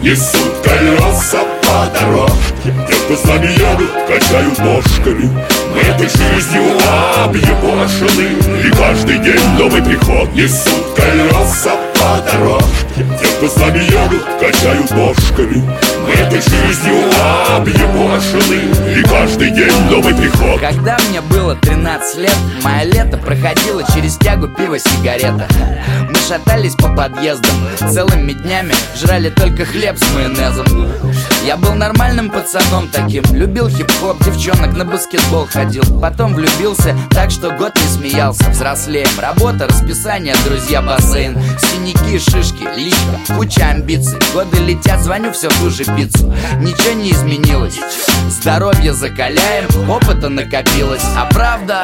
Несут колеса по дороге. Те, кто с нами едут, качают ножками. Мы этой жизнью объебошены, и каждый день новый приход. Несут колеса по дороге. Те, кто с нами едут, качают ножками. Мы этой жизнью объебошены, и каждый день новый приход. Когда мне было 13 лет, мое лето проходило через тягу пива, сигарета. Мы шатались по подъездам, целыми днями жрали только хлеб с майонезом. Я был нормальным пацаном таким, любил хип-хоп, девчонок, на баскетбол ходил. Потом влюбился, так что год не смеялся. Взрослеем, работа, расписание, друзья, бассейн. Синяки, шишки, личка, куча амбиций. Годы летят, звоню все в ту же пиццу. Ничего не изменилось, здоровье закаляем, опыта накопилось. А правда,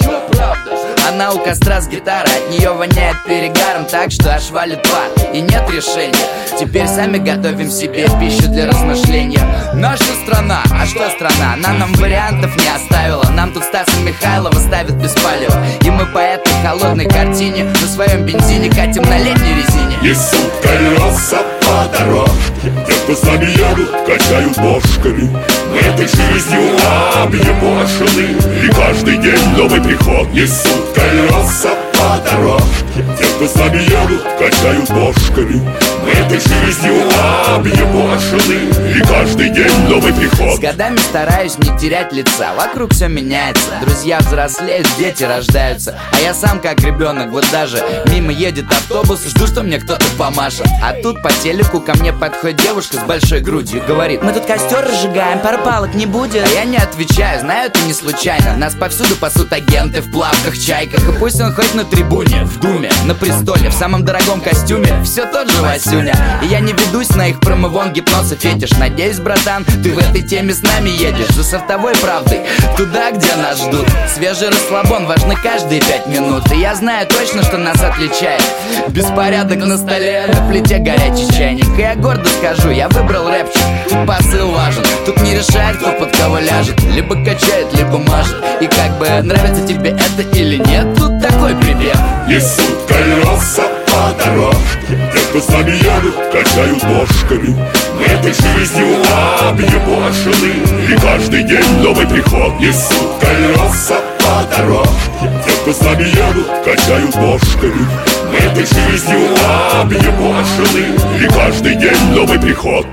она у костра с гитарой, от нее воняет перегаром, так что аж валит пар, и нет решения. Теперь сами готовим себе пищу для размышления. Наша страна, а что страна? Она нам вариантов не оставила. Нам тут Стаса Михайлова ставит без палева, и мы по этой холодной картине на своем бензине катим на летней резине. Несут колеса по дороге. Те, кто с нами едут, качают ножками. Мы этой жизнью объебошены, и каждый день новый приход. Несут колеса по дороге. Те, кто с нами едут, качают ножками. Мы этой жизнью объебошены, и каждый день новый приход. С годами стараюсь не терять лица, вокруг все меняется. Друзья взрослеют, дети рождаются, а я сам как ребенок. Вот даже мимо едет автобус, жду, что мне кто-то помашет. А тут по телеку ко мне подходит девушка с большой грудью, говорит: мы тут костер разжигаем, пар палок не будет. А я не отвечаю, знаю, это не случайно. Нас повсюду пасут агенты в плавках, чайках. И пусть он хоть на трибуне, в думе, на престоле, в самом дорогом костюме, все тот же Васюня. И я не ведусь на их промывон, гипноз и фетиш. Надеюсь, братан, ты в этой теме с нами едешь за сортовой правдой, туда, где нас ждут. Свежий расслабон важны каждые 5 минут. И я знаю точно, что нас отличает беспорядок на столе, на плите горячий чайник. И я гордо скажу, я выбрал рэпчик, посыл важен. Тут не решает, кто под кого ляжет, либо качает, либо мажет. И как бы нравится тебе это или нет, тут такой припев. Несут колеса по дороге. Те, кто с нами едут, качают ножками. Мы этой жизнью объебошены, и каждый день новый приход. Несут колеса по дороге. Те, кто с нами едут, качают ножками. Мы этой жизнью объебошены, и каждый день новый приход.